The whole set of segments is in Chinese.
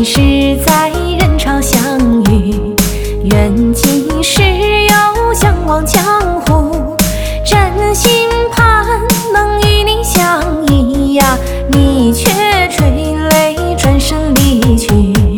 时在人潮相遇，愿今世又相忘江湖。真心盼能与你相依呀，你却垂泪转身离去。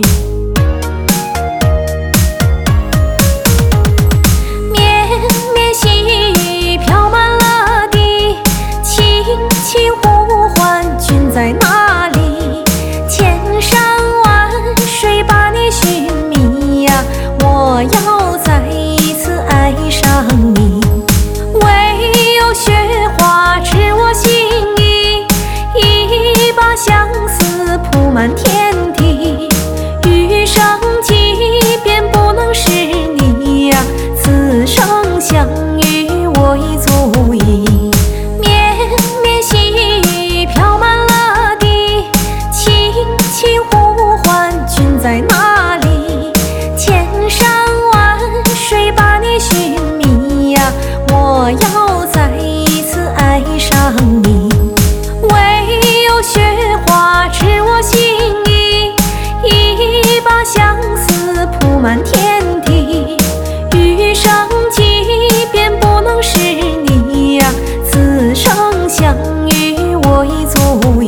绵绵细雨飘满了地，轻轻呼唤君在哪里？千山万水把你寻觅呀，我要再一次爱上你。唯有雪花知我心意，一把相思铺满天地。余生即便不能是你呀，此生相遇我已足矣。绵绵细雨飘满了地，轻轻呼唤君在哪里？千山万水把你寻觅呀，我要再一次爱上你。唯有雪花知我心意，一把相思铺满天地。余生即便不能是你呀，此生相遇我已足矣。